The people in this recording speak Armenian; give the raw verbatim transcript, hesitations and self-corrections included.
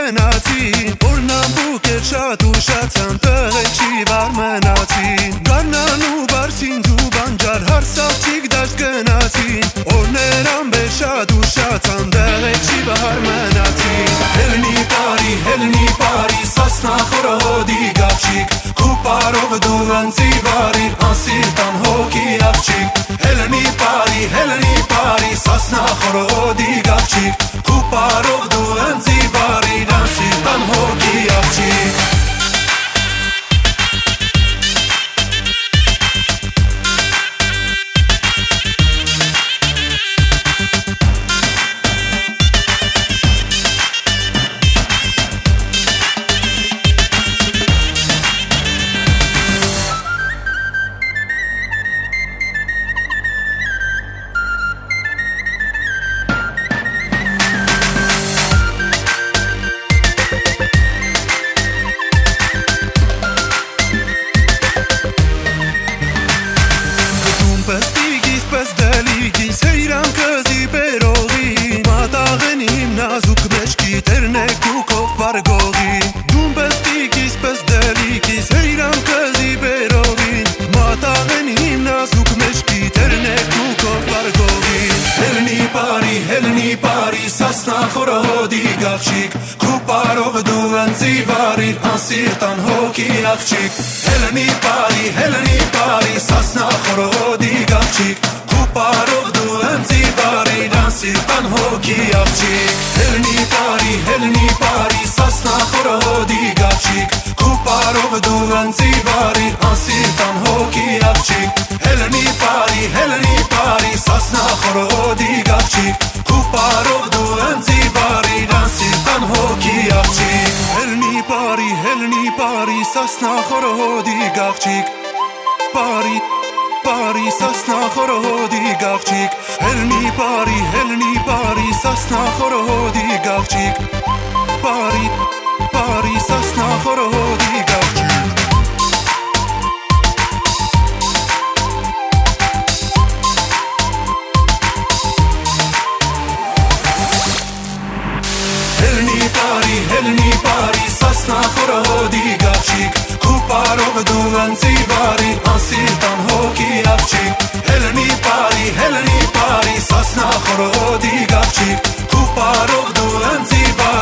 մնացին, օրնան բուկեր շատ ուշացան, տղեքի վար մնացին, գարնան ու բարսին դու բանջար, հարսավցիկ դաշտ գնացին, օրներ ամբեր շատ ուշացան, տղեքի վար մնացին, հելնի պարի, հելնի պարի, սասնա խորոդի գավչիկ, կուպարով դու ընձի վարիր, անսիրտան հոգի աղջիկ, հելնի պարի, հելնի պարի, սասնա խորոդի գավչիկ, կուպարով դու ընձի վարիր, անսիրտան հոգի աղջիկ. Խորոդի գավչիկ, կուպարով դու ընձի վարիր, անսիրտան հոգի աղջիկ, հելնի պարի, հելնի պարի, սասնա խորոդի գավչիկ, կուպարով դու ընձի վարիր, անսիրտան հոգի աղջիկ, հելնի պարի, հելնի պարի, սասնա խորոդի գավչիկ, կուպարով դու ընձի վարիր, անսիրտան հոգի աղջիկ, հելնի պարի, հելնի պարի, սասնա խորոդի գավչիկ, կուպարով դու ընձի վարիր, անսիրտան հոգի աղջիկ, հելնի պարի, հելնի պարի, սասնա խորոդի գավչիկ, պարի, պարի, սասնա խորոդի գավչիկ, հելնի պարի, հելնի պարի, սասնա խորոդի գավչիկ, պարի, պարի, սասնա խորոդի գավչիկ. Հելնի պարի, սասնա խորոդի գավչիկ, կուպարով դու ընձի վարիր, անսիրտան հոգի աղջիկ, հելնի պարի, հելնի պարի, սասնա խորոդի գավչիկ, կուպարով դու ընձի վարիր,